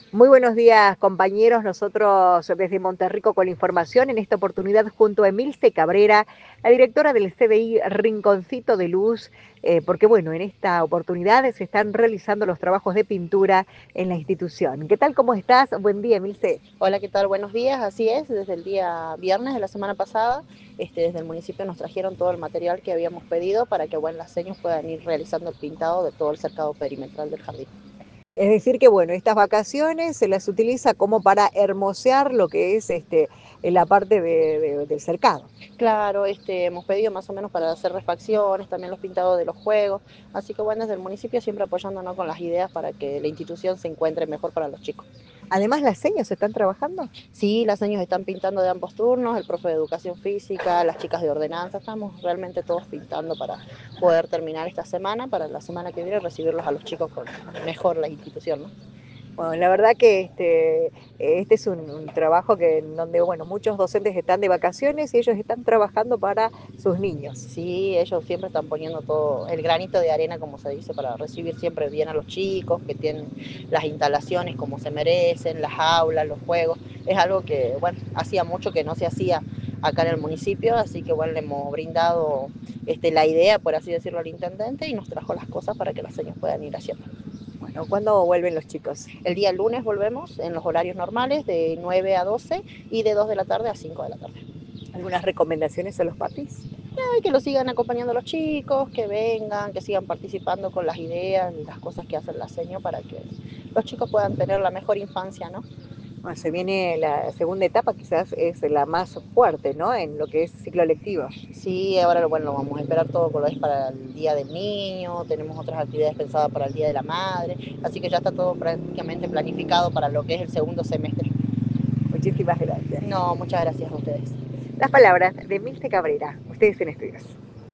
Muy buenos días, compañeros. Nosotros desde Monterrico con la información, en esta oportunidad junto a Emilce Cabrera, la directora del CDI Rinconcito de Luz, porque bueno, en esta oportunidad se están realizando los trabajos de pintura en la institución. ¿Qué tal? ¿Cómo estás? Buen día, Emilce. Hola, ¿qué tal? Buenos días. Así es, desde el día viernes de la semana pasada, desde el municipio nos trajeron todo el material que habíamos pedido para que, bueno, las señas puedan ir realizando el pintado de todo el cercado perimetral del jardín. Es decir, que bueno, estas vacaciones se las utiliza como para hermosear lo que es en la parte del cercado. Claro, hemos pedido más o menos para hacer refacciones, también los pintados de los juegos, así que bueno, desde el municipio siempre apoyándonos con las ideas para que la institución se encuentre mejor para los chicos. Además, las señas están trabajando. Sí, las señas están pintando de ambos turnos, el profe de educación física, las chicas de ordenanza, estamos realmente todos pintando para poder terminar esta semana, para la semana que viene recibirlos a los chicos con mejor la institución, ¿no? Bueno, la verdad que este es un trabajo que en donde, bueno, muchos docentes están de vacaciones y ellos están trabajando para sus niños. Sí, ellos siempre están poniendo todo el granito de arena, como se dice, para recibir siempre bien a los chicos, que tienen las instalaciones como se merecen, las aulas, los juegos. Es algo que, bueno, hacía mucho que no se hacía acá en el municipio, así que, bueno, le hemos brindado la idea, por así decirlo, al intendente y nos trajo las cosas para que los señores puedan ir haciendo. Bueno, ¿cuándo vuelven los chicos? El día lunes volvemos en los horarios normales de 9 a 12 y de 2 de la tarde a 5 de la tarde. ¿Algunas recomendaciones a los papis? Y que lo sigan acompañando los chicos, que vengan, que sigan participando con las ideas y las cosas que hacen la seño para que los chicos puedan tener la mejor infancia, ¿no? Bueno, se viene la segunda etapa, quizás es la más fuerte, ¿no? En lo que es ciclo lectivo. Sí, ahora bueno, vamos a esperar todo por lo es para el Día del Niño, tenemos otras actividades pensadas para el Día de la Madre, así que ya está todo prácticamente planificado para lo que es el segundo semestre. Muchísimas gracias. No, muchas gracias a ustedes. Las palabras de Milce Cabrera, ustedes en estudios.